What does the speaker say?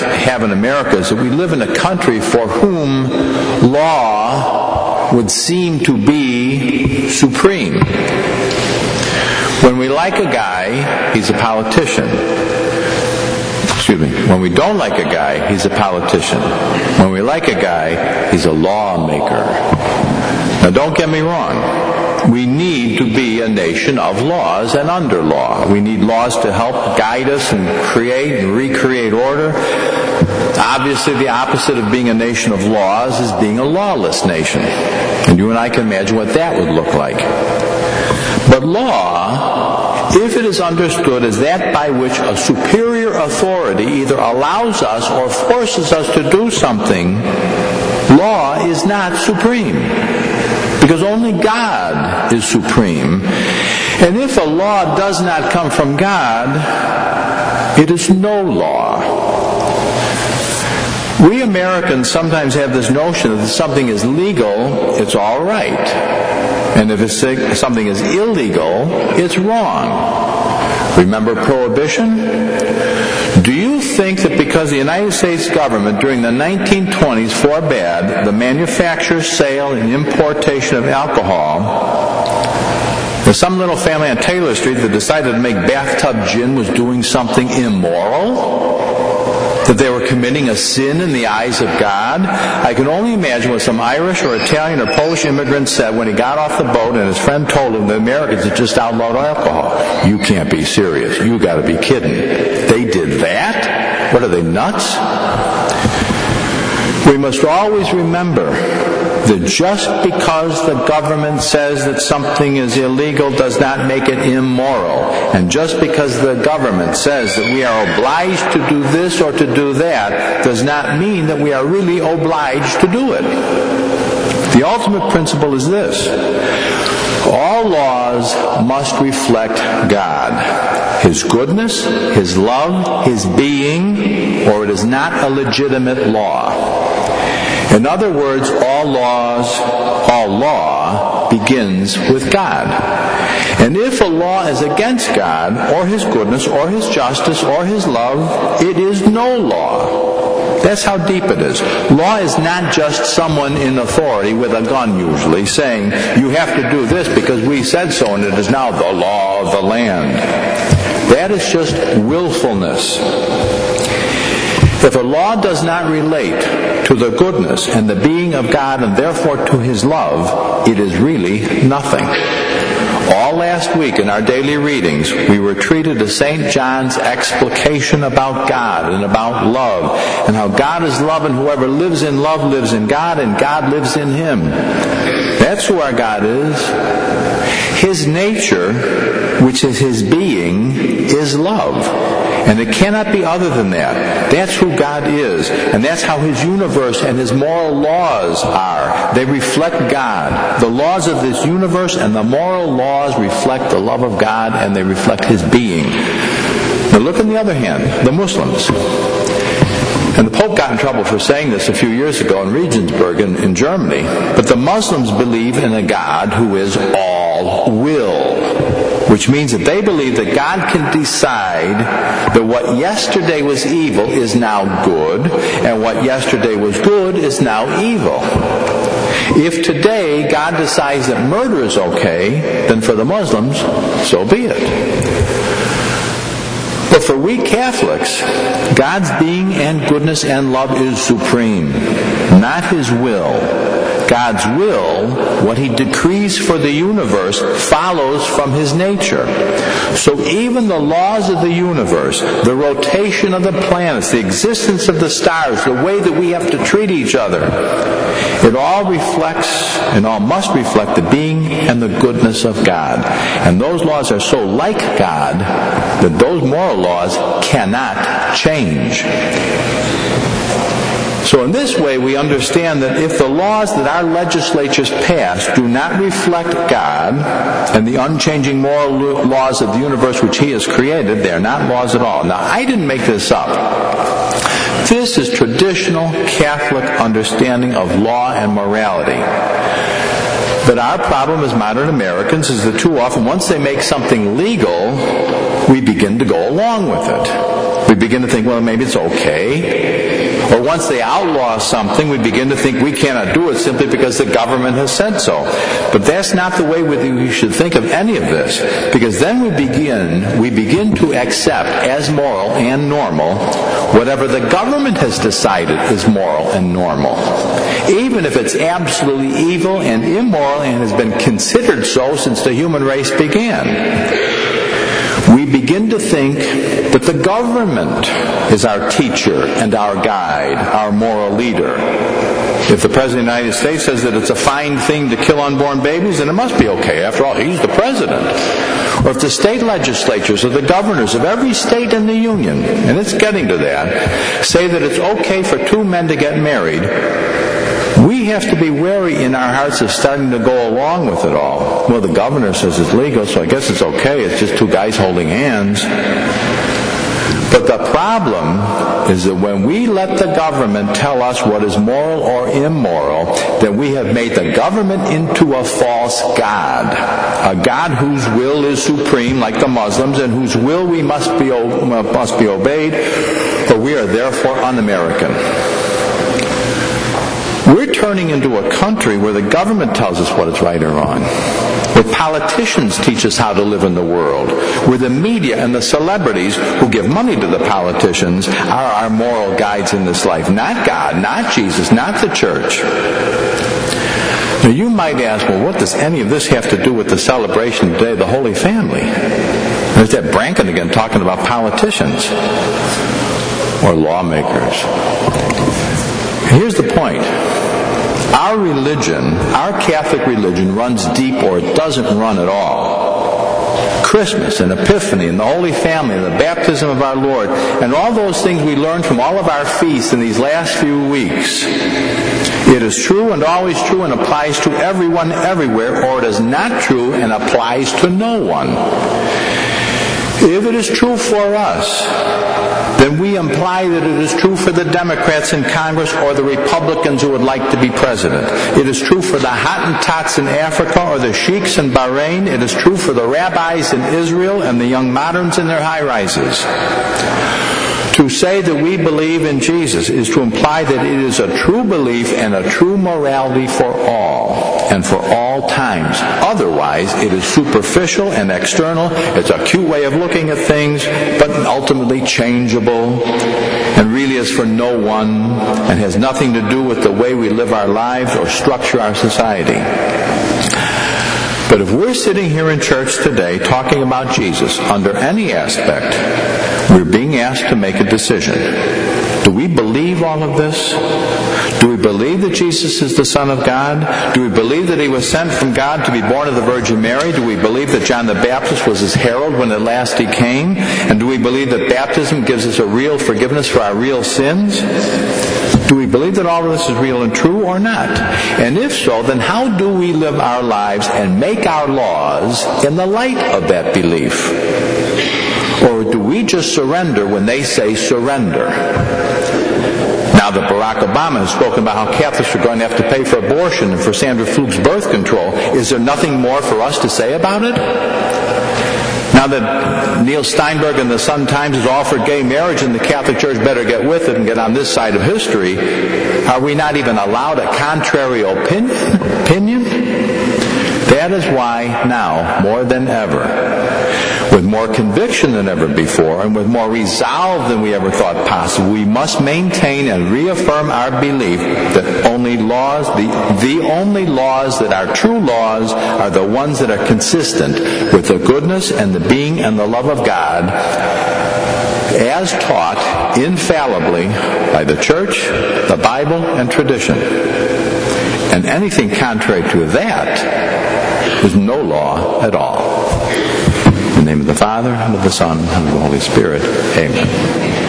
have in America is that we live in a country for whom law would seem to be supreme. When we like a guy, he's a politician. When we don't like a guy, he's a politician. When we like a guy, he's a lawmaker. Now don't get me wrong. We need to be a nation of laws and under law. We need laws to help guide us and create and recreate order. Obviously, the opposite of being a nation of laws is being a lawless nation. And you and I can imagine what that would look like. But law, if it is understood as that by which a superior authority either allows us or forces us to do something, law is not supreme. Because only God is supreme. And if a law does not come from God, it is no law. We Americans sometimes have this notion that if something is legal, it's all right. And if something is illegal, it's wrong. Remember prohibition? Do you think that because the United States government during the 1920s forbade the manufacture, sale, and importation of alcohol, there's some little family on Taylor Street that decided to make bathtub gin was doing something immoral? That they were committing a sin in the eyes of God? I can only imagine what some Irish or Italian or Polish immigrant said when he got off the boat and his friend told him the Americans had just outlawed alcohol. You can't be serious. You got to be kidding. They did that? What are they, nuts? We must always remember that just because the government says that something is illegal does not make it immoral. And just because the government says that we are obliged to do this or to do that does not mean that we are really obliged to do it. The ultimate principle is this: all laws must reflect God, His goodness, His love, His being, or it is not a legitimate law. In other words, all law begins with God. And if a law is against God, or His goodness, or His justice, or His love, it is no law. That's how deep it is. Law is not just someone in authority with a gun usually saying, you have to do this because we said so and it is now the law of the land. That is just willfulness. If a law does not relate to the goodness and the being of God and therefore to His love, it is really nothing. All last week in our daily readings, we were treated to St. John's explication about God and about love, and how God is love, and whoever lives in love lives in God, and God lives in him. That's who our God is. His nature, which is His being, is love. And it cannot be other than that. That's who God is. And that's how His universe and His moral laws are. They reflect God. The laws of this universe and the moral laws reflect the love of God, and they reflect His being. Now look on the other hand, the Muslims. And the Pope got in trouble for saying this a few years ago in Regensburg in Germany. But the Muslims believe in a God who is all will. Which means that they believe that God can decide that what yesterday was evil is now good, and what yesterday was good is now evil. If today God decides that murder is okay, then for the Muslims, so be it. But for we Catholics, God's being and goodness and love is supreme, not His will. God's will, what He decrees for the universe, follows from His nature. So even the laws of the universe, the rotation of the planets, the existence of the stars, the way that we have to treat each other, it all reflects and all must reflect the being and the goodness of God. And those laws are so like God that those moral laws cannot change. So in this way, we understand that if the laws that our legislatures pass do not reflect God and the unchanging moral laws of the universe which He has created, they are not laws at all. Now, I didn't make this up. This is traditional Catholic understanding of law and morality. But our problem as modern Americans is that too often, once they make something legal, we begin to go along with it. we begin to think, well, maybe it's okay. Or once they outlaw something, we begin to think we cannot do it simply because the government has said so. But that's not the way we should think of any of this. Because then we begin to accept as moral and normal whatever the government has decided is moral and normal. Even if it's absolutely evil and immoral and has been considered so since the human race began. We begin to think that the government is our teacher and our guide, our moral leader. If the President of the United States says that it's a fine thing to kill unborn babies, then it must be okay. After all, he's the president. Or if the state legislatures or the governors of every state in the Union, and it's getting to that, say that it's okay for two men to get married, we have to be wary in our hearts of starting to go along with it all. Well, the governor says it's legal, so I guess it's okay. It's just two guys holding hands. But the problem is that when we let the government tell us what is moral or immoral, then we have made the government into a false god. A god whose will is supreme, like the Muslims, and whose will we must be obeyed, or we are therefore un-American. We're turning into a country where the government tells us what is right or wrong, where politicians teach us how to live in the world, where the media and the celebrities who give money to the politicians are our moral guides in this life. Not God, not Jesus, not the church. Now you might ask, well, what does any of this have to do with the celebration of the Day of the Holy Family? There's that Branken again talking about politicians or lawmakers. Here's the point. Our religion, our Catholic religion, runs deep or it doesn't run at all. Christmas and Epiphany and the Holy Family and the baptism of our Lord and all those things we learned from all of our feasts in these last few weeks. It is true and always true and applies to everyone everywhere, or it is not true and applies to no one. If it is true for us, then we imply that it is true for the Democrats in Congress or the Republicans who would like to be president. It is true for the Hottentots in Africa or the sheiks in Bahrain. It is true for the rabbis in Israel and the young moderns in their high-rises. To say that we believe in Jesus is to imply that it is a true belief and a true morality for all and for all times. Otherwise, it is superficial and external. It's a cute way of looking at things, but ultimately changeable and really is for no one and has nothing to do with the way we live our lives or structure our society. But if we're sitting here in church today talking about Jesus under any aspect, we're being asked to make a decision. Do we believe all of this? Do we believe that Jesus is the Son of God? Do we believe that He was sent from God to be born of the Virgin Mary? Do we believe that John the Baptist was His herald when at last He came? And do we believe that baptism gives us a real forgiveness for our real sins? Do we believe that all of this is real and true or not? And if so, then how do we live our lives and make our laws in the light of that belief? Or do we just surrender when they say surrender? Now that Barack Obama has spoken about how Catholics are going to have to pay for abortion and for Sandra Fluke's birth control, is there nothing more for us to say about it? Now that Neil Steinberg in the Sun-Times has offered gay marriage and the Catholic Church better get with it and get on this side of history, are we not even allowed a contrary opinion? That is why now, more than ever, with more conviction than ever before and with more resolve than we ever thought possible, we must maintain and reaffirm our belief that only laws, the only laws that are true laws are the ones that are consistent with the goodness and the being and the love of God as taught infallibly by the Church, the Bible, and tradition. And anything contrary to that is no law at all. In the name of the Father, and of the Son, and of the Holy Spirit. Amen.